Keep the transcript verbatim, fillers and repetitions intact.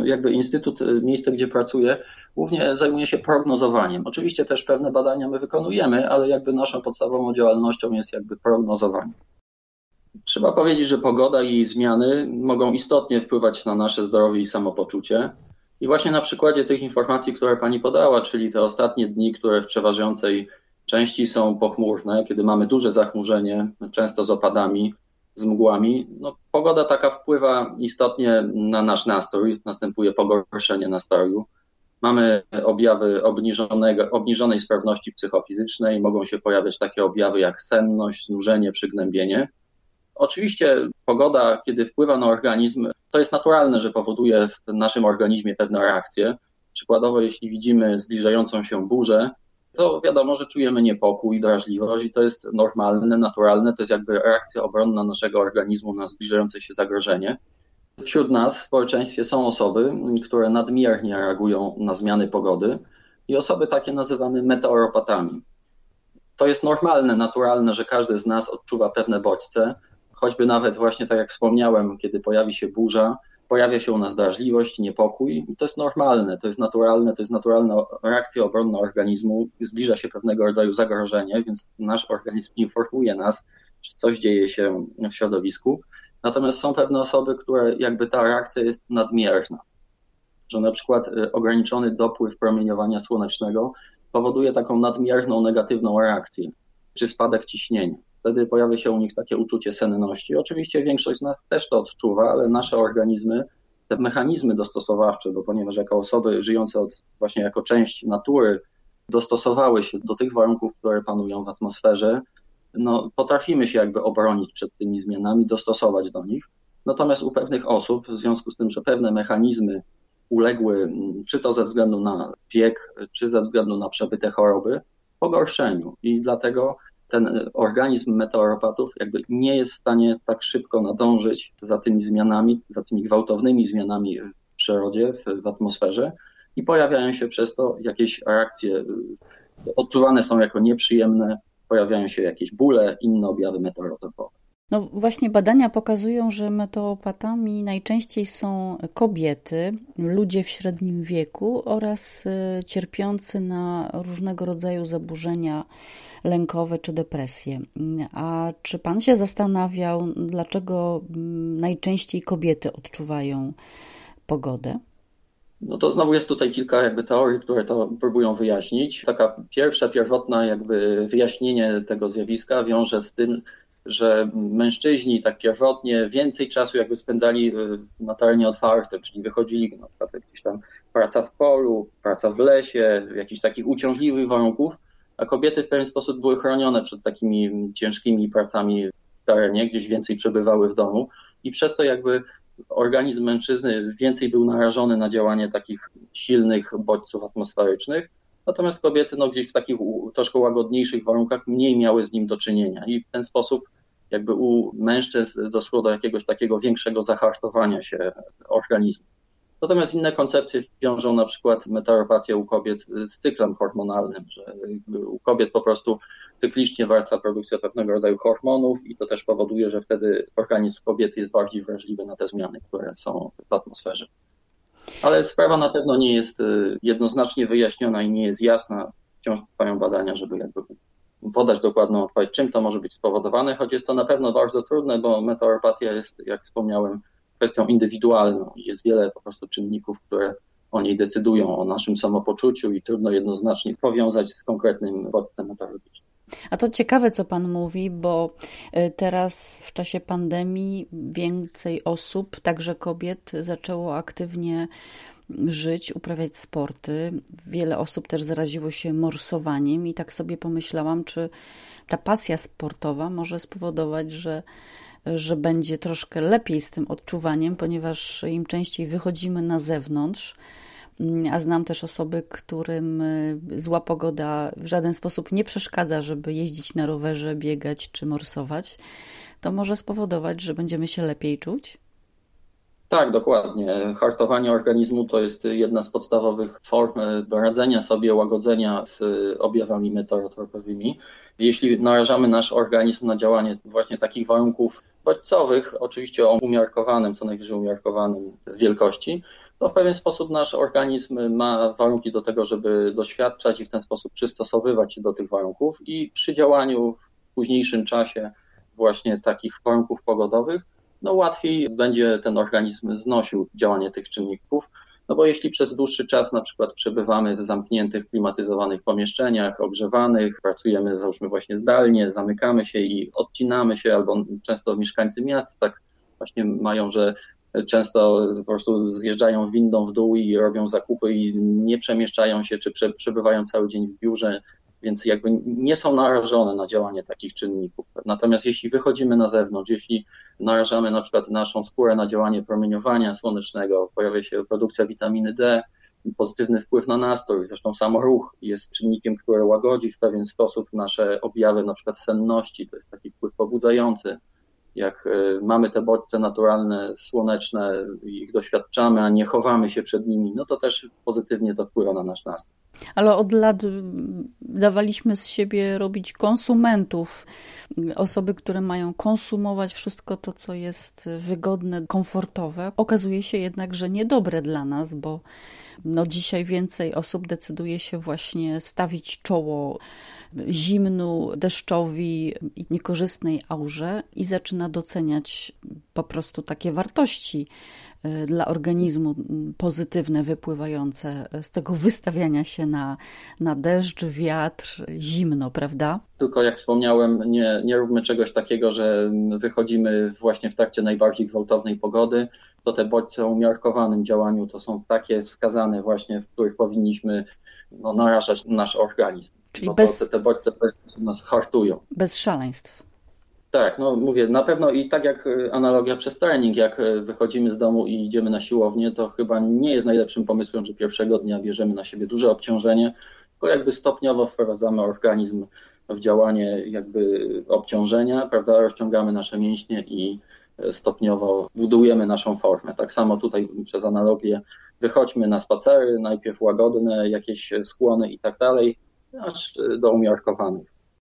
jakby instytut, miejsce, gdzie pracuję, głównie zajmuje się prognozowaniem. Oczywiście też pewne badania my wykonujemy, ale jakby naszą podstawową działalnością jest jakby prognozowanie. Trzeba powiedzieć, że pogoda i jej zmiany mogą istotnie wpływać na nasze zdrowie i samopoczucie. I właśnie na przykładzie tych informacji, które Pani podała, czyli te ostatnie dni, które w przeważającej części są pochmurne, kiedy mamy duże zachmurzenie, często z opadami, z mgłami, no, pogoda taka wpływa istotnie na nasz nastrój, następuje pogorszenie nastroju. Mamy objawy obniżonego, obniżonej sprawności psychofizycznej, mogą się pojawiać takie objawy jak senność, znużenie, przygnębienie. Oczywiście pogoda, kiedy wpływa na organizm, to jest naturalne, że powoduje w naszym organizmie pewne reakcje. Przykładowo, jeśli widzimy zbliżającą się burzę, to wiadomo, że czujemy niepokój, drażliwość i to jest normalne, naturalne, to jest jakby reakcja obronna naszego organizmu na zbliżające się zagrożenie. Wśród nas w społeczeństwie są osoby, które nadmiernie reagują na zmiany pogody i osoby takie nazywamy meteoropatami. To jest normalne, naturalne, że każdy z nas odczuwa pewne bodźce, choćby nawet właśnie tak jak wspomniałem, kiedy pojawi się burza, pojawia się u nas drażliwość, niepokój i to jest normalne, to jest naturalne, to jest naturalna reakcja obronna organizmu, zbliża się pewnego rodzaju zagrożenie, więc nasz organizm informuje nas, że coś dzieje się w środowisku. Natomiast są pewne osoby, które jakby ta reakcja jest nadmierna, że na przykład ograniczony dopływ promieniowania słonecznego powoduje taką nadmierną negatywną reakcję, czy spadek ciśnienia. Wtedy pojawia się u nich takie uczucie senności. Oczywiście większość z nas też to odczuwa, ale nasze organizmy, te mechanizmy dostosowawcze, bo ponieważ jako osoby żyjące od, właśnie jako część natury dostosowały się do tych warunków, które panują w atmosferze, no, potrafimy się jakby obronić przed tymi zmianami, dostosować do nich. Natomiast u pewnych osób, w związku z tym, że pewne mechanizmy uległy, czy to ze względu na wiek, czy ze względu na przebyte choroby, pogorszeniu. I dlatego ten organizm meteoropatów jakby nie jest w stanie tak szybko nadążyć za tymi zmianami, za tymi gwałtownymi zmianami w przyrodzie, w, w atmosferze i pojawiają się przez to jakieś reakcje, odczuwane są jako nieprzyjemne, pojawiają się jakieś bóle, inne objawy meteorotopowe. No właśnie badania pokazują, że meteoropatami najczęściej są kobiety, ludzie w średnim wieku oraz cierpiący na różnego rodzaju zaburzenia lękowe czy depresje. A czy pan się zastanawiał, dlaczego najczęściej kobiety odczuwają pogodę? No to znowu jest tutaj kilka jakby teorii, które to próbują wyjaśnić. Taka pierwsza, pierwotna jakby wyjaśnienie tego zjawiska wiąże z tym, że mężczyźni tak pierwotnie więcej czasu jakby spędzali na terenie otwartym, czyli wychodzili na przykład jakieś tam praca w polu, praca w lesie, jakichś takich uciążliwych warunków, a kobiety w pewien sposób były chronione przed takimi ciężkimi pracami w terenie, gdzieś więcej przebywały w domu i przez to jakby organizm mężczyzny więcej był narażony na działanie takich silnych bodźców atmosferycznych, natomiast kobiety no, gdzieś w takich troszkę łagodniejszych warunkach mniej miały z nim do czynienia i w ten sposób jakby u mężczyzn doszło do jakiegoś takiego większego zahartowania się organizmu. Natomiast inne koncepcje wiążą na przykład meteoropatię u kobiet z cyklem hormonalnym, że u kobiet po prostu cyklicznie wraca produkcja pewnego rodzaju hormonów i to też powoduje, że wtedy organizm kobiety jest bardziej wrażliwy na te zmiany, które są w atmosferze. Ale sprawa na pewno nie jest jednoznacznie wyjaśniona i nie jest jasna. Wciąż trwają badania, żeby jakby podać dokładną odpowiedź, czym to może być spowodowane, choć jest to na pewno bardzo trudne, bo meteoropatia jest, jak wspomniałem, kwestią indywidualną i jest wiele po prostu czynników, które o niej decydują, o naszym samopoczuciu i trudno jednoznacznie powiązać z konkretnym bodźcem meteorologicznym. A to ciekawe, co pan mówi, bo teraz w czasie pandemii więcej osób, także kobiet, zaczęło aktywnie żyć, uprawiać sporty. Wiele osób też zaraziło się morsowaniem i tak sobie pomyślałam, czy ta pasja sportowa może spowodować, że że będzie troszkę lepiej z tym odczuwaniem, ponieważ im częściej wychodzimy na zewnątrz, a znam też osoby, którym zła pogoda w żaden sposób nie przeszkadza, żeby jeździć na rowerze, biegać czy morsować, to może spowodować, że będziemy się lepiej czuć? Tak, dokładnie. Hartowanie organizmu to jest jedna z podstawowych form radzenia sobie, łagodzenia z objawami meteorotropowymi. Jeśli narażamy nasz organizm na działanie właśnie takich warunków bodźcowych, oczywiście o umiarkowanym, co najwyżej umiarkowanym wielkości, to w pewien sposób nasz organizm ma warunki do tego, żeby doświadczać i w ten sposób przystosowywać się do tych warunków i przy działaniu w późniejszym czasie właśnie takich warunków pogodowych, no łatwiej będzie ten organizm znosił działanie tych czynników, no bo jeśli przez dłuższy czas na przykład przebywamy w zamkniętych, klimatyzowanych pomieszczeniach, ogrzewanych, pracujemy załóżmy właśnie zdalnie, zamykamy się i odcinamy się, albo często mieszkańcy miast tak właśnie mają, że często po prostu zjeżdżają windą w dół i robią zakupy i nie przemieszczają się, czy przebywają cały dzień w biurze, więc jakby nie są narażone na działanie takich czynników. Natomiast jeśli wychodzimy na zewnątrz, jeśli narażamy na przykład naszą skórę na działanie promieniowania słonecznego, pojawia się produkcja witaminy D, pozytywny wpływ na nastrój, zresztą sam ruch jest czynnikiem, który łagodzi w pewien sposób nasze objawy na przykład senności, to jest taki wpływ pobudzający. Jak mamy te bodźce naturalne, słoneczne i ich doświadczamy, a nie chowamy się przed nimi, no to też pozytywnie to wpływa na nasz nastrój. Ale od lat dawaliśmy z siebie robić konsumentów, osoby, które mają konsumować wszystko to, co jest wygodne, komfortowe. Okazuje się jednak, że niedobre dla nas, bo no dzisiaj więcej osób decyduje się właśnie stawić czoło zimnu, deszczowi i niekorzystnej aurze i zaczyna doceniać po prostu takie wartości dla organizmu pozytywne, wypływające z tego wystawiania się na, na deszcz, wiatr, zimno, prawda? Tylko jak wspomniałem, nie, nie róbmy czegoś takiego, że wychodzimy właśnie w trakcie najbardziej gwałtownej pogody, to te bodźce o umiarkowanym działaniu to są takie wskazane właśnie, w których powinniśmy no, narażać nasz organizm. Czyli no bez... to, te, te bodźce nas hartują. Bez szaleństw. Tak, no mówię, na pewno i tak jak analogia przez trening, jak wychodzimy z domu i idziemy na siłownię, to chyba nie jest najlepszym pomysłem, że pierwszego dnia bierzemy na siebie duże obciążenie, tylko jakby stopniowo wprowadzamy organizm w działanie jakby obciążenia, prawda, rozciągamy nasze mięśnie i stopniowo budujemy naszą formę. Tak samo tutaj przez analogię wychodźmy na spacery, najpierw łagodne, jakieś skłony i tak dalej, aż do umiarkowanych.